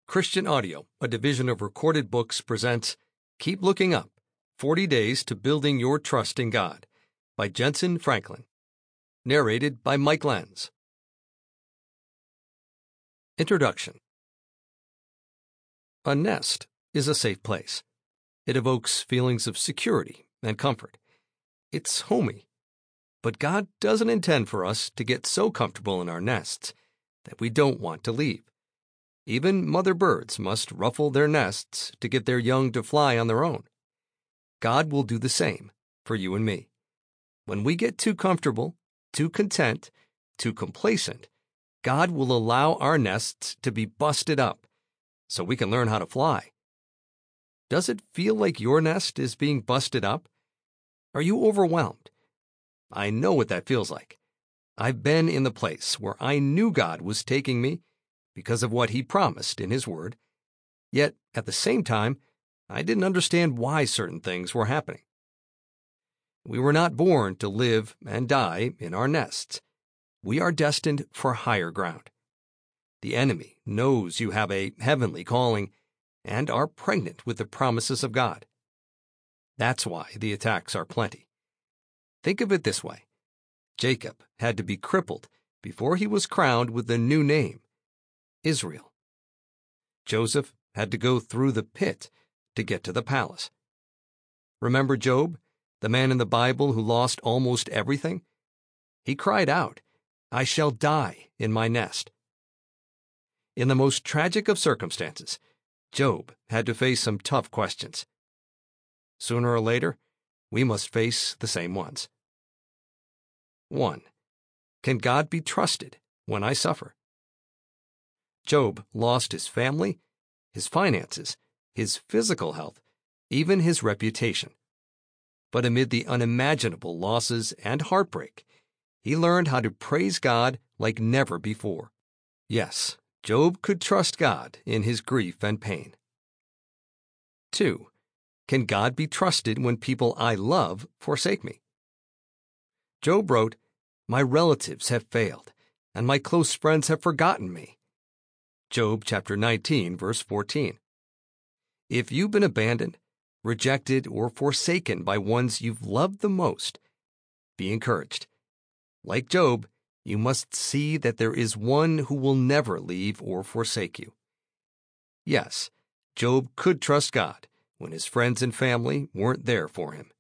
Christian Audio, a division of Recorded Books, presents Keep Looking Up, 40 Days to Building Your Trust in God by Jentezen Franklin. Narrated by Mike Lenz. Introduction. A nest is a safe place. It evokes feelings of security and comfort. It's homey. But God doesn't intend for us to get so comfortable in our nests that we don't want to leave. Even mother birds must ruffle their nests to get their young to fly on their own. God will do the same for you and me. When we get too comfortable, too content, too complacent, God will allow our nests to be busted up so we can learn how to fly. Does it feel like your nest is being busted up? Are you overwhelmed? I know what that feels like. I've been in the place where I knew God was taking me because of what He promised in His Word, yet at the same time, I didn't understand why certain things were happening. We were not born to live and die in our nests. We are destined for higher ground. The enemy knows you have a heavenly calling and are pregnant with the promises of God. That's why the attacks are plenty. Think of it this way. Jacob had to be crippled before he was crowned with the new name, Israel. Joseph had to go through the pit to get to the palace. Remember Job, the man in the Bible who lost almost everything? He cried out, "I shall die in my nest." In the most tragic of circumstances, Job had to face some tough questions. Sooner or later, we must face the same ones. 1. Can God be trusted when I suffer? Job lost his family, his finances, his physical health, even his reputation. But amid the unimaginable losses and heartbreak, he learned how to praise God like never before. Yes, Job could trust God in his grief and pain. 2. Can God be trusted when people I love forsake me? Job wrote, "My relatives have failed, and my close friends have forgotten me." Job chapter 19, verse 14. If you've been abandoned, rejected, or forsaken by ones you've loved the most, be encouraged. Like Job, you must see that there is one who will never leave or forsake you. Yes, Job could trust God when his friends and family weren't there for him.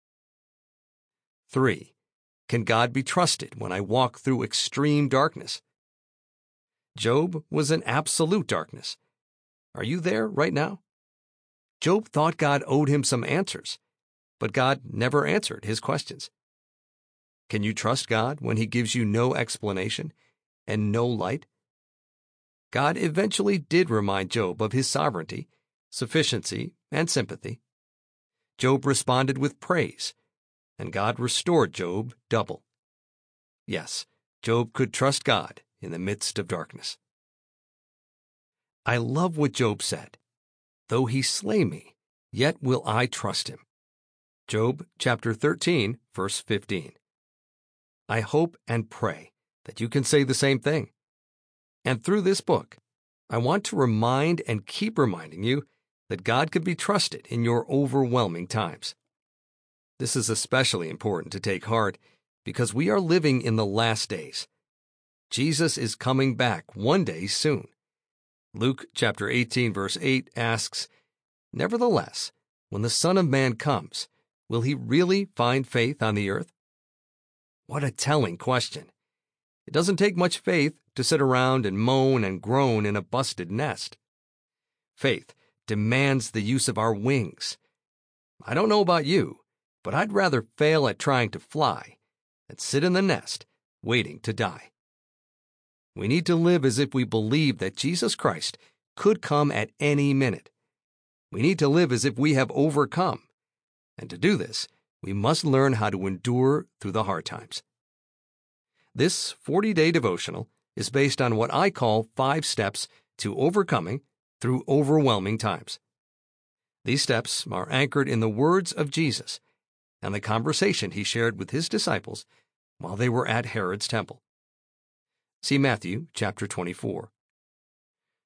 3. Can God be trusted when I walk through extreme darkness? Job was in absolute darkness. Are you there right now? Job thought God owed him some answers, but God never answered his questions. Can you trust God when He gives you no explanation and no light? God eventually did remind Job of His sovereignty, sufficiency, and sympathy. Job responded with praise, and God restored Job double. Yes, Job could trust God in the midst of darkness. I love what Job said. Though he slay me, yet will I trust him. Job chapter 13, verse 15. I hope and pray that you can say the same thing. And through this book, I want to remind and keep reminding you that God can be trusted in your overwhelming times. This is especially important to take heart because we are living in the last days. Jesus is coming back one day soon. Luke chapter 18, verse 8 asks, "Nevertheless, when the Son of Man comes, will He really find faith on the earth?" What a telling question. It doesn't take much faith to sit around and moan and groan in a busted nest. Faith demands the use of our wings. I don't know about you, but I'd rather fail at trying to fly than sit in the nest waiting to die. We need to live as if we believe that Jesus Christ could come at any minute. We need to live as if we have overcome. And to do this, we must learn how to endure through the hard times. This 40-day devotional is based on what I call 5 steps to overcoming through overwhelming times. These steps are anchored in the words of Jesus and the conversation He shared with His disciples while they were at Herod's temple. See Matthew chapter 24.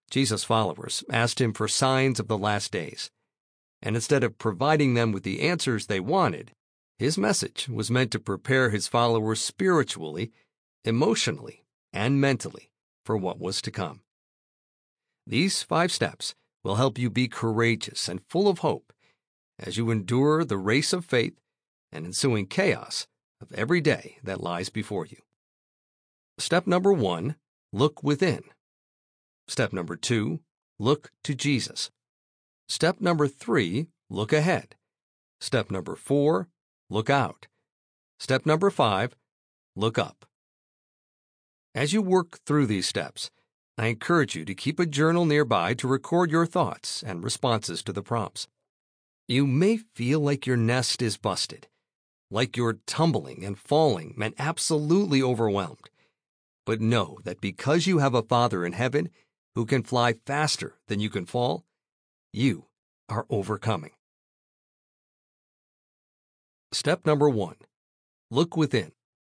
Jesus' followers asked him for signs of the last days, and instead of providing them with the answers they wanted, his message was meant to prepare his followers spiritually, emotionally, and mentally for what was to come. These 5 steps will help you be courageous and full of hope as you endure the race of faith and ensuing chaos of every day that lies before you. Step number 1, look within. Step number 2, look to Jesus. Step number 3, look ahead. Step number 4, look out. Step number 5, look up. As you work through these steps, I encourage you to keep a journal nearby to record your thoughts and responses to the prompts. You may feel like your nest is busted, like you're tumbling and falling and absolutely overwhelmed. But know that because you have a Father in heaven who can fly faster than you can fall, you are overcoming. Step number 1, look within.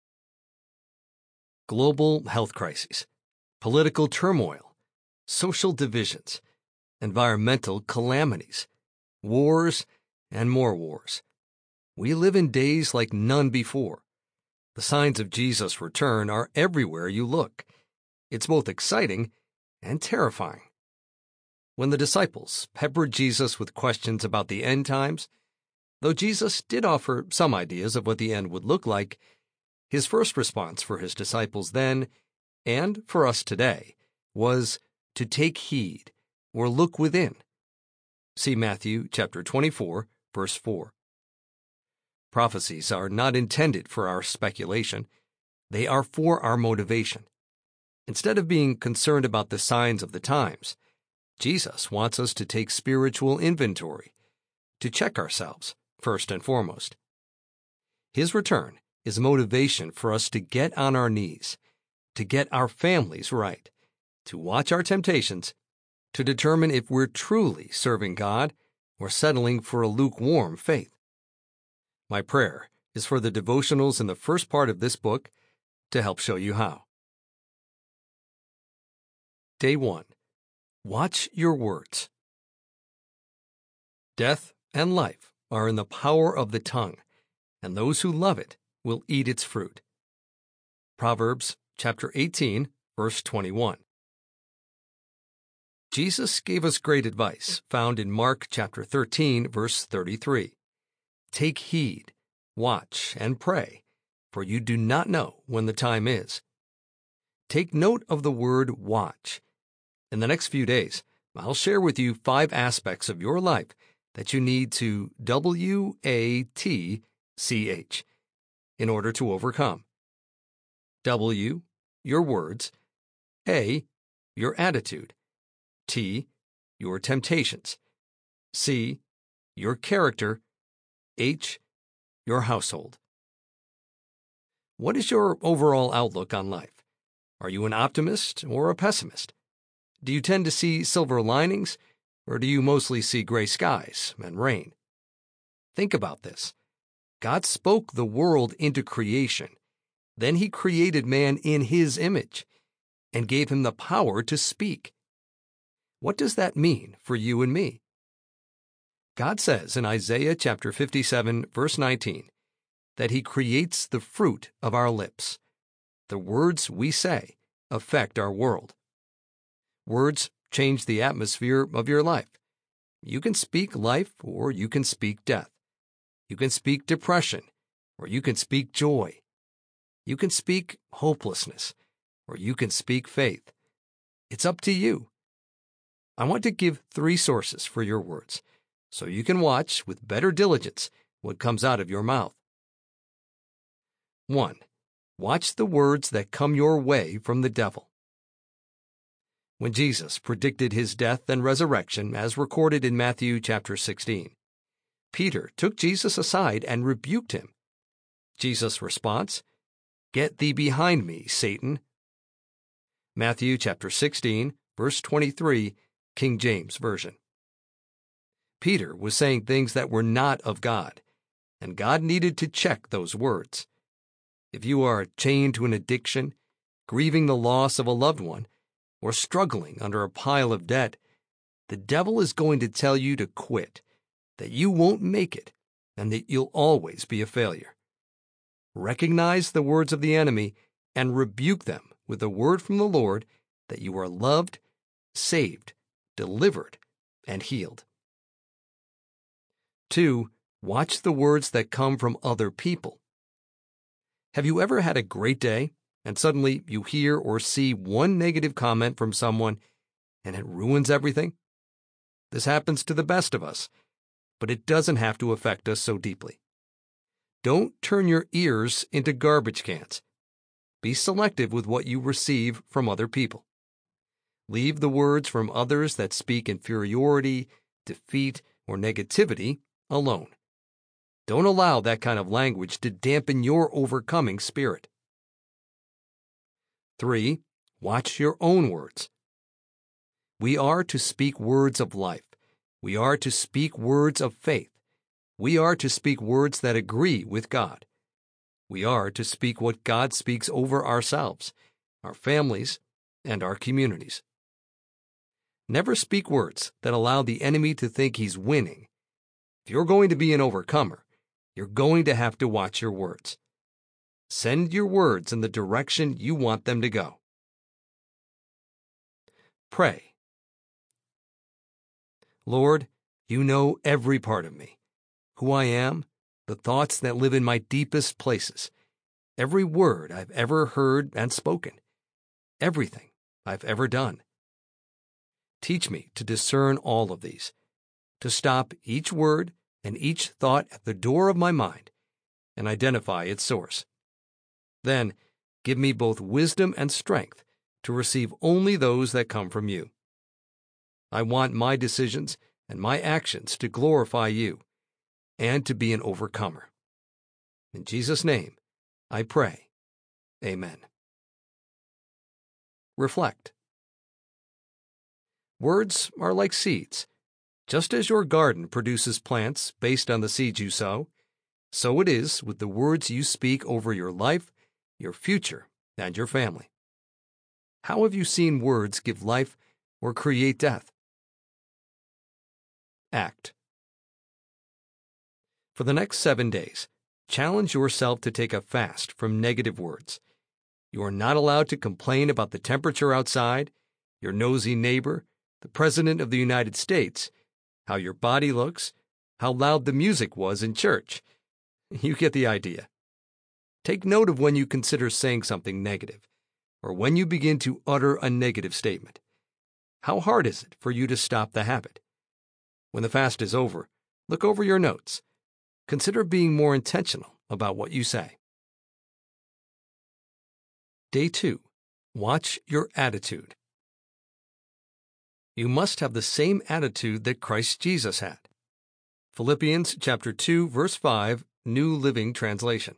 Global health crises, political turmoil, social divisions, environmental calamities, wars, and more wars. We live in days like none before. The signs of Jesus' return are everywhere you look. It's both exciting and terrifying. When the disciples peppered Jesus with questions about the end times, though Jesus did offer some ideas of what the end would look like, his first response for his disciples then, and for us today, was to take heed or look within. See Matthew chapter 24, verse 4. Prophecies are not intended for our speculation. They are for our motivation. Instead of being concerned about the signs of the times, Jesus wants us to take spiritual inventory, to check ourselves, first and foremost. His return is motivation for us to get on our knees, to get our families right, to watch our temptations, to determine if we're truly serving God or settling for a lukewarm faith. My prayer is for the devotionals in the first part of this book to help show you how. Day 1. Watch your words. Death and life are in the power of the tongue, and those who love it will eat its fruit. Proverbs chapter 18, verse 21. Jesus gave us great advice found in Mark chapter 13, verse 33. Take heed, watch, and pray, for you do not know when the time is. Take note of the word watch. In the next few days, I'll share with you 5 aspects of your life that you need to WATCH in order to overcome. W, your words. A, your attitude. T, your temptations. C, your character. H, your household. What is your overall outlook on life? Are you an optimist or a pessimist? Do you tend to see silver linings, or do you mostly see gray skies and rain? Think about this. God spoke the world into creation. Then he created man in his image and gave him the power to speak. What does that mean for you and me? God says in Isaiah chapter 57, verse 19, that he creates the fruit of our lips. The words we say affect our world. Words change the atmosphere of your life. You can speak life or you can speak death. You can speak depression or you can speak joy. You can speak hopelessness or you can speak faith. It's up to you. I want to give 3 sources for your words, so you can watch with better diligence what comes out of your mouth. 1. Watch the words that come your way from the devil. When Jesus predicted his death and resurrection, as recorded in Matthew chapter 16, Peter took Jesus aside and rebuked him. Jesus' response, "Get thee behind me, Satan." Matthew chapter 16, verse 23, King James Version. Peter was saying things that were not of God, and God needed to check those words. If you are chained to an addiction, grieving the loss of a loved one, or struggling under a pile of debt, the devil is going to tell you to quit, that you won't make it, and that you'll always be a failure. Recognize the words of the enemy and rebuke them with a word from the Lord that you are loved, saved, delivered, and healed. 2. Watch the words that come from other people. Have you ever had a great day, and suddenly you hear or see one negative comment from someone, and it ruins everything? This happens to the best of us, but it doesn't have to affect us so deeply. Don't turn your ears into garbage cans. Be selective with what you receive from other people. Leave the words from others that speak inferiority, defeat, or negativity alone. Don't allow that kind of language to dampen your overcoming spirit. 3. Watch your own words. We are to speak words of life. We are to speak words of faith. We are to speak words that agree with God. We are to speak what God speaks over ourselves, our families, and our communities. Never speak words that allow the enemy to think he's winning. If you're going to be an overcomer, you're going to have to watch your words. Send your words in the direction you want them to go. Pray. Lord, you know every part of me, who I am, the thoughts that live in my deepest places, every word I've ever heard and spoken, everything I've ever done. Teach me to discern all of these, to stop each word and each thought at the door of my mind and identify its source. Then, give me both wisdom and strength to receive only those that come from you. I want my decisions and my actions to glorify you and to be an overcomer. In Jesus' name, I pray. Amen. Reflect. Words are like seeds. Just as your garden produces plants based on the seeds you sow, so it is with the words you speak over your life, your future, and your family. How have you seen words give life or create death? Act. For the next 7 days, challenge yourself to take a fast from negative words. You are not allowed to complain about the temperature outside, your nosy neighbor, the President of the United States, how your body looks, how loud the music was in church. You get the idea. Take note of when you consider saying something negative, or when you begin to utter a negative statement. How hard is it for you to stop the habit? When the fast is over, look over your notes. Consider being more intentional about what you say. Day 2. Watch your attitude. You must have the same attitude that Christ Jesus had. Philippians chapter 2, verse 5, New Living Translation.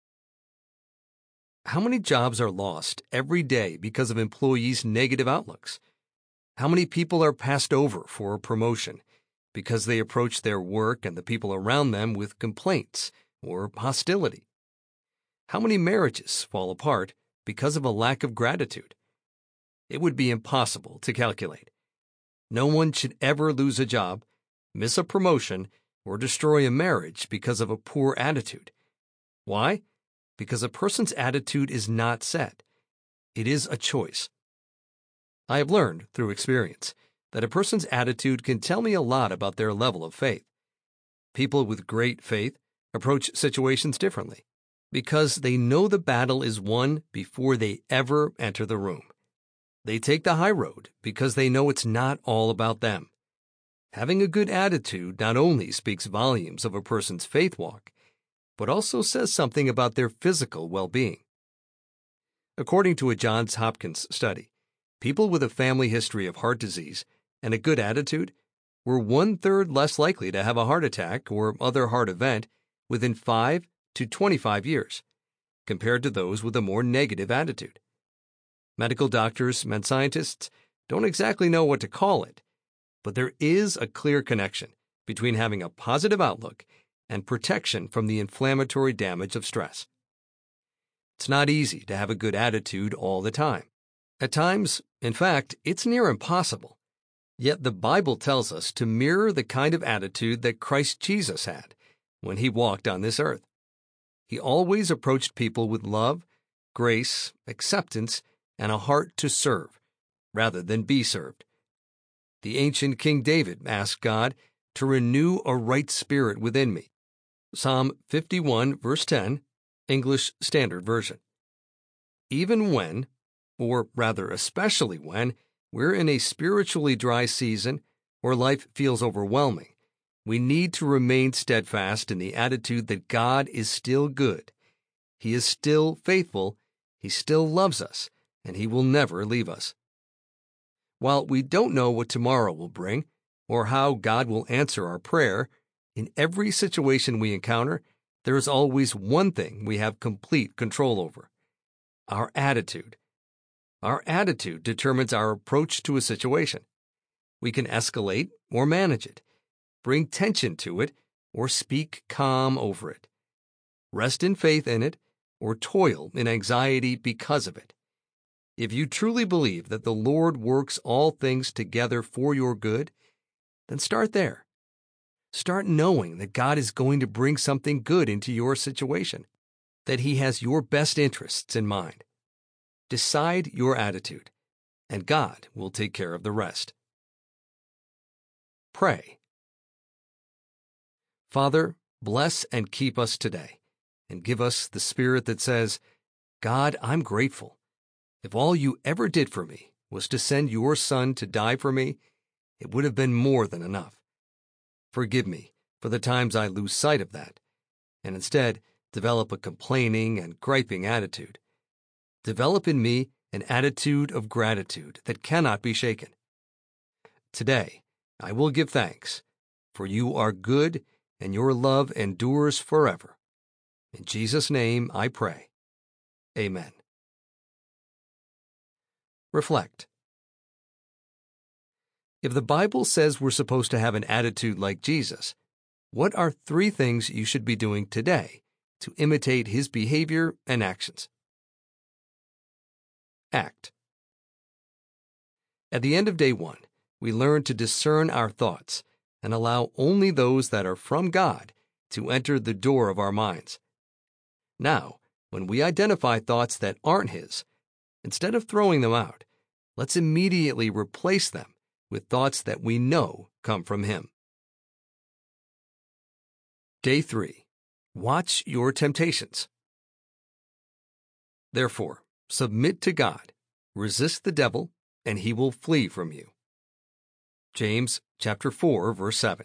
How many jobs are lost every day because of employees' negative outlooks? How many people are passed over for a promotion because they approach their work and the people around them with complaints or hostility? How many marriages fall apart because of a lack of gratitude? It would be impossible to calculate. No one should ever lose a job, miss a promotion, or destroy a marriage because of a poor attitude. Why? Because a person's attitude is not set. It is a choice. I have learned, through experience, that a person's attitude can tell me a lot about their level of faith. People with great faith approach situations differently because they know the battle is won before they ever enter the room. They take the high road because they know it's not all about them. Having a good attitude not only speaks volumes of a person's faith walk, but also says something about their physical well-being. According to a Johns Hopkins study, people with a family history of heart disease and a good attitude were 1/3 less likely to have a heart attack or other heart event within 5 to 25 years, compared to those with a more negative attitude. Medical doctors and scientists don't exactly know what to call it, but there is a clear connection between having a positive outlook and protection from the inflammatory damage of stress. It's not easy to have a good attitude all the time. At times, In fact, it's near impossible. Yet the Bible tells us to mirror the kind of attitude that Christ Jesus had when he walked on this earth. He always approached people with love, grace, acceptance, and a heart to serve, rather than be served. The ancient King David asked God to renew a right spirit within me. Psalm 51, verse 10, English Standard Version. Even when, or rather especially when, we're in a spiritually dry season or life feels overwhelming, we need to remain steadfast in the attitude that God is still good. He is still faithful, He still loves us, and He will never leave us. While we don't know what tomorrow will bring, or how God will answer our prayer, in every situation we encounter, there is always one thing we have complete control over: our attitude. Our attitude determines our approach to a situation. We can escalate or manage it, bring tension to it, or speak calm over it, rest in faith in it, or toil in anxiety because of it. If you truly believe that the Lord works all things together for your good, then start there. Start knowing that God is going to bring something good into your situation, that He has your best interests in mind. Decide your attitude, and God will take care of the rest. Pray. Father, bless and keep us today, and give us the spirit that says, God, I'm grateful. If all you ever did for me was to send your Son to die for me, it would have been more than enough. Forgive me for the times I lose sight of that, and instead develop a complaining and griping attitude. Develop in me an attitude of gratitude that cannot be shaken. Today, I will give thanks, for you are good and your love endures forever. In Jesus' name I pray. Amen. Reflect. If the Bible says we're supposed to have an attitude like Jesus, what are 3 things you should be doing today to imitate His behavior and actions? Act. At the end of day 1, we learn to discern our thoughts and allow only those that are from God to enter the door of our minds. Now, when we identify thoughts that aren't His, instead of throwing them out, let's immediately replace them with thoughts that we know come from Him. Day 3. Watch your temptations. Therefore, submit to God, resist the devil, and he will flee from you. James chapter 4, verse 7.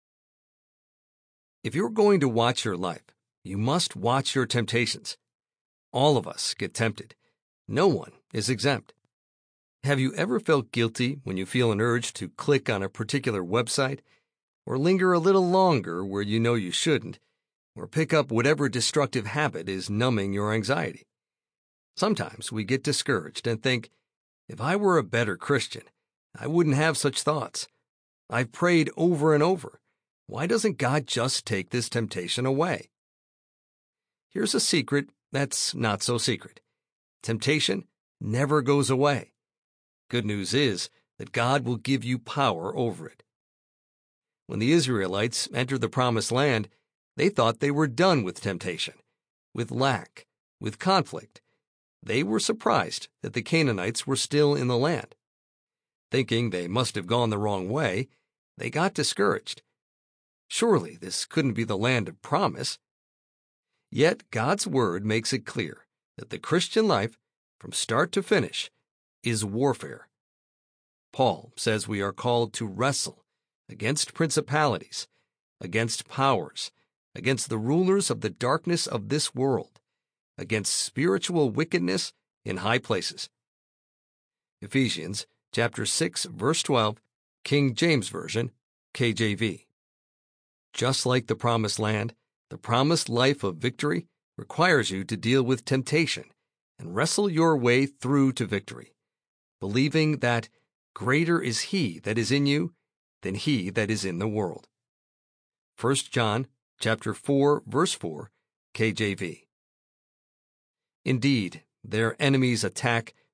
If you're going to watch your life, you must watch your temptations. All of us get tempted. No one is exempt. Have you ever felt guilty when you feel an urge to click on a particular website, or linger a little longer where you know you shouldn't, or pick up whatever destructive habit is numbing your anxiety? Sometimes we get discouraged and think, if I were a better Christian, I wouldn't have such thoughts. I've prayed over and over. Why doesn't God just take this temptation away? Here's a secret that's not so secret. Temptation never goes away. Good news is that God will give you power over it. When the Israelites entered the Promised Land, they thought they were done with temptation, with lack, with conflict. They were surprised that the Canaanites were still in the land. Thinking they must have gone the wrong way, they got discouraged. Surely this couldn't be the land of promise. Yet God's Word makes it clear that the Christian life, from start to finish, is warfare. Paul says we are called to wrestle against principalities, against powers, against the rulers of the darkness of this world, against spiritual wickedness in high places. Ephesians chapter 6, verse 12, King James Version, KJV. Just like the Promised Land, the promised life of victory requires you to deal with temptation and wrestle your way through to victory, believing that greater is He that is in you than he that is in the world. 1 John chapter 4, verse 4, KJV. Indeed, their enemy's attack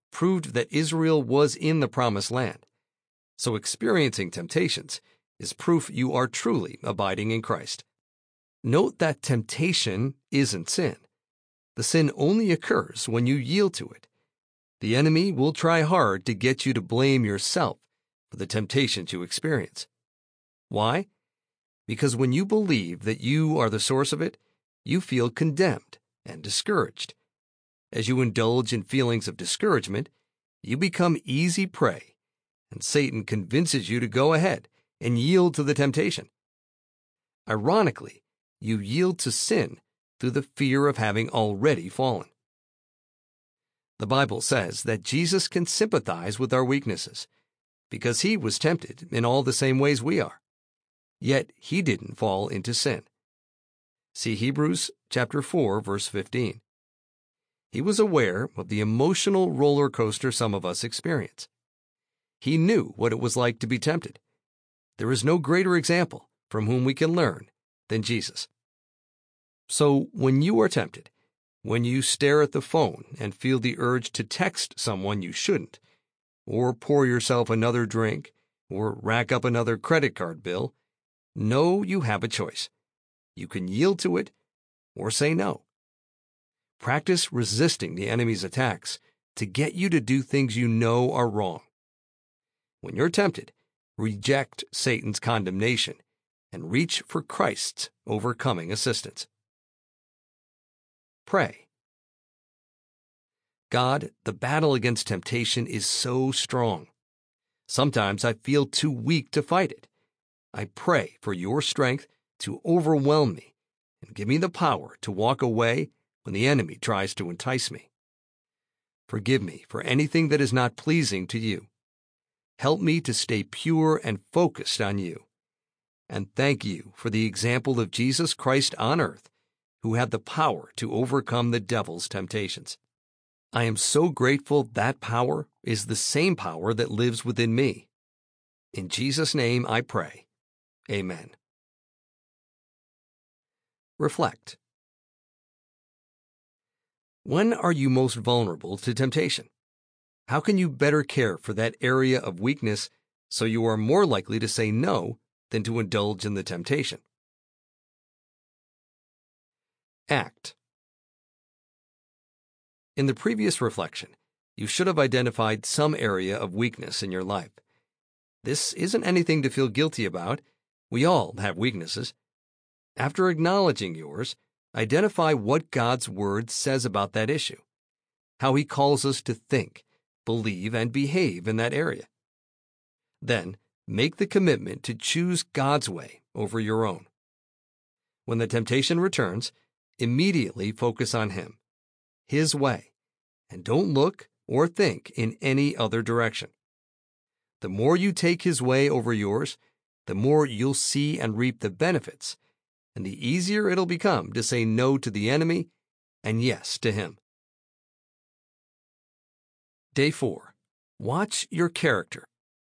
proved that Israel was in the promised land. So experiencing temptations is proof you are truly abiding in Christ. Note that temptation isn't sin. The sin only occurs when you yield to it. The enemy will try hard to get you to blame yourself for the temptations you experience. Why? Because when you believe that you are the source of it, you feel condemned and discouraged. As you indulge in feelings of discouragement, you become easy prey, and Satan convinces you to go ahead and yield to the temptation. Ironically, you yield to sin through the fear of having already fallen. The Bible says that Jesus can sympathize with our weaknesses because he was tempted in all the same ways we are. Yet he didn't fall into sin. See Hebrews chapter 4, verse 15. He was aware of the emotional roller coaster some of us experience. He knew what it was like to be tempted. There is no greater example from whom we can learn than Jesus. So when you are tempted, when you stare at the phone and feel the urge to text someone you shouldn't, or pour yourself another drink, or rack up another credit card bill, know you have a choice. You can yield to it or say no. Practice resisting the enemy's attacks to get you to do things you know are wrong. When you're tempted, reject Satan's condemnation and reach for Christ's overcoming assistance. Pray. God, the battle against temptation is so strong. Sometimes I feel too weak to fight it. I pray for your strength to overwhelm me and give me the power to walk away when the enemy tries to entice me. Forgive me for anything that is not pleasing to you. Help me to stay pure and focused on you. And thank you for the example of Jesus Christ on earth, who had the power to overcome the devil's temptations. I am so grateful that power is the same power that lives within me. In Jesus' name I pray. Amen. Reflect. When are you most vulnerable to temptation? How can you better care for that area of weakness so you are more likely to say no than to indulge in the temptation? Act. In the previous reflection, you should have identified some area of weakness in your life. This isn't anything to feel guilty about. We all have weaknesses. After acknowledging yours, identify what God's Word says about that issue, how He calls us to think, believe, and behave in that area. Then, make the commitment to choose God's way over your own. When the temptation returns, immediately focus on Him, His way, and don't look or think in any other direction. The more you take His way over yours, the more you'll see and reap the benefits, and the easier it'll become to say no to the enemy and yes to Him. Day 4. Watch your character.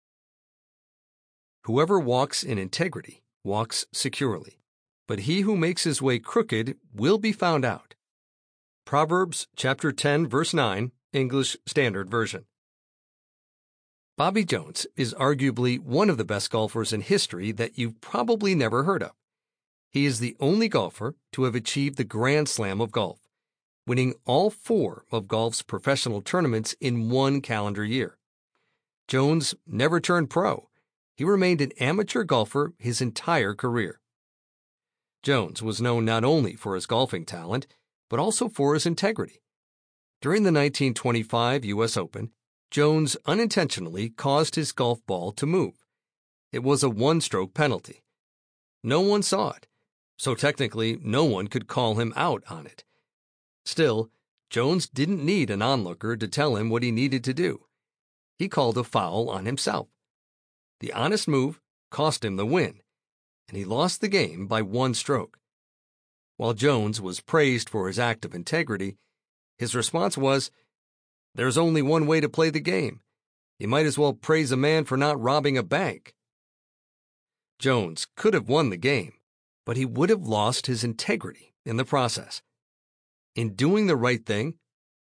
Whoever walks in integrity walks securely, but he who makes his way crooked will be found out. Proverbs chapter 10, verse 9, English Standard Version. Bobby Jones is arguably one of the best golfers in history that you've probably never heard of. He is the only golfer to have achieved the Grand Slam of golf, winning all 4 of golf's professional tournaments in one calendar year. Jones never turned pro. He remained an amateur golfer his entire career. Jones was known not only for his golfing talent, but also for his integrity. During the 1925 U.S. Open, Jones unintentionally caused his golf ball to move. It was a 1-stroke penalty. No one saw it, so technically no one could call him out on it. Still, Jones didn't need an onlooker to tell him what he needed to do. He called a foul on himself. The honest move cost him the win, and he lost the game by 1 stroke. While Jones was praised for his act of integrity, his response was, "There's only one way to play the game. You might as well praise a man for not robbing a bank." Jones could have won the game, but he would have lost his integrity in the process. In doing the right thing,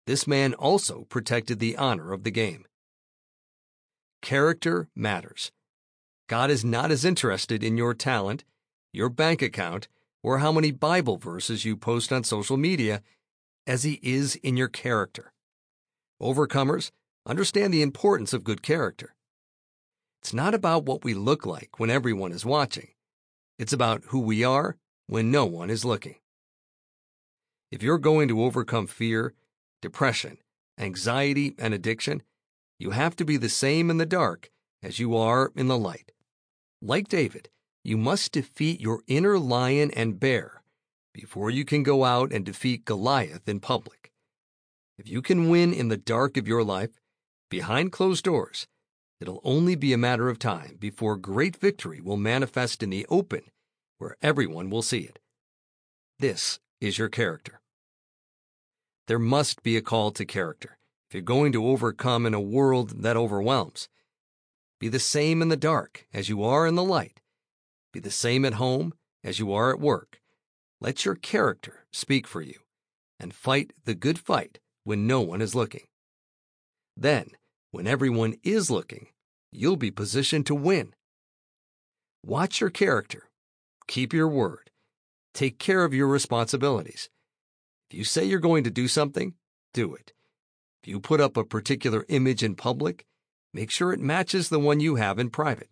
This man also protected the honor of the game. Character matters. God is not as interested in your talent, your bank account, or how many Bible verses you post on social media as He is in your character. Overcomers understand the importance of good character. It's not about what we look like when everyone is watching. It's about who we are when no one is looking. If you're going to overcome fear, depression, anxiety, and addiction, you have to be the same in the dark as you are in the light. Like David, you must defeat your inner lion and bear before you can go out and defeat Goliath in public. If you can win in the dark of your life, behind closed doors, it'll only be a matter of time before great victory will manifest in the open, where everyone will see it. This is your character. There must be a call to character if you're going to overcome in a world that overwhelms. Be the same in the dark as you are in the light. Be the same at home as you are at work. Let your character speak for you, and fight the good fight when no one is looking. Then, when everyone is looking, you'll be positioned to win. Watch your character. Keep your word. Take care of your responsibilities. If you say you're going to do something, do it. If you put up a particular image in public, make sure it matches the one you have in private.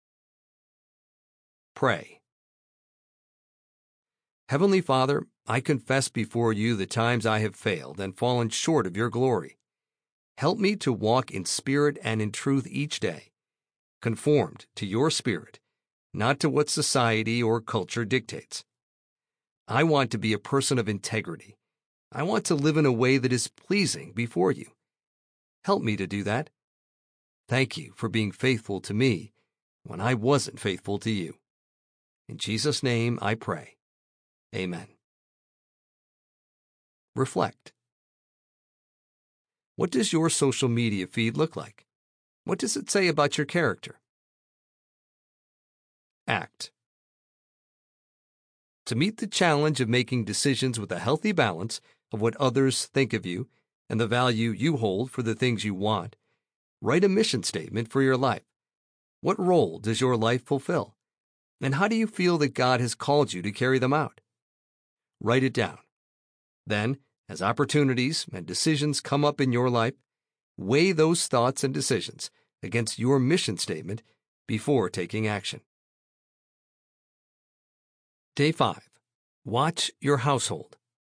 Pray. Heavenly Father, I confess before you the times I have failed and fallen short of your glory. Help me to walk in spirit and in truth each day, conformed to your spirit, not to what society or culture dictates. I want to be a person of integrity. I want to live in a way that is pleasing before you. Help me to do that. Thank you for being faithful to me when I wasn't faithful to you. In Jesus' name I pray. Amen. Reflect. What does your social media feed look like? What does it say about your character? Act. To meet the challenge of making decisions with a healthy balance of what others think of you and the value you hold for the things you want, write a mission statement for your life. What role does your life fulfill? And how do you feel that God has called you to carry them out? Write it down. Then, as opportunities and decisions come up in your life, weigh those thoughts and decisions against your mission statement before taking action. Day 5. Watch your household.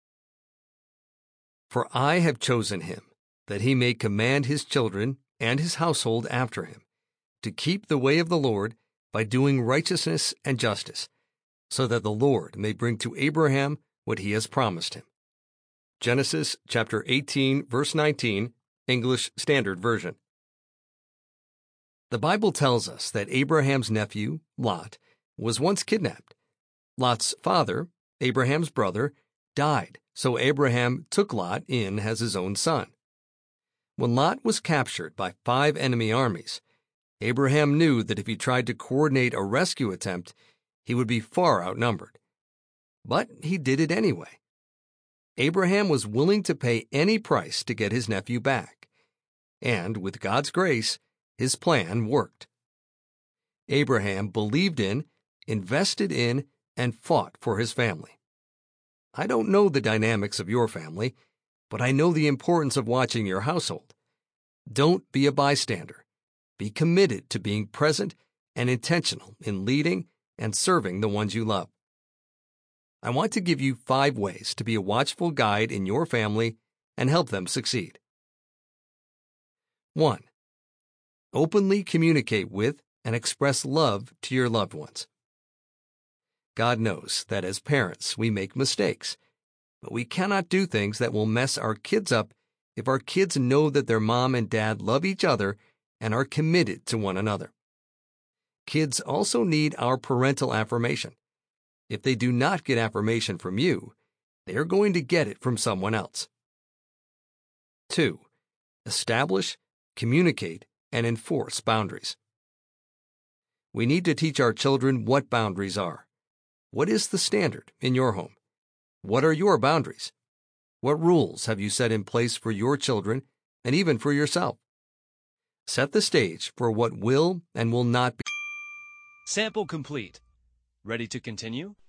For I have chosen him, that he may command his children and his household after him, to keep the way of the Lord by doing righteousness and justice, so that the Lord may bring to Abraham what he has promised him. Genesis chapter 18, verse 19, English Standard Version. The Bible tells us that Abraham's nephew, Lot, was once kidnapped. Lot's father, Abraham's brother, died, so Abraham took Lot in as his own son. When Lot was captured by 5 enemy armies, Abraham knew that if he tried to coordinate a rescue attempt, he would be far outnumbered. But he did it anyway. Abraham was willing to pay any price to get his nephew back, and with God's grace, his plan worked. Abraham believed in, invested in, and fought for his family. I don't know the dynamics of your family, but I know the importance of watching your household. Don't be a bystander. Be committed to being present and intentional in leading and serving the ones you love. I want to give you 5 ways to be a watchful guide in your family and help them succeed. 1. Openly communicate with and express love to your loved ones. God knows that as parents we make mistakes, but we cannot do things that will mess our kids up if our kids know that their mom and dad love each other and are committed to one another. Kids also need our parental affirmation. If they do not get affirmation from you, they are going to get it from someone else. 2. Establish, communicate, and enforce boundaries. We need to teach our children what boundaries are. What is the standard in your home? What are your boundaries? What rules have you set in place for your children and even for yourself? Set the stage for what will and will not be. Sample complete. Ready to continue?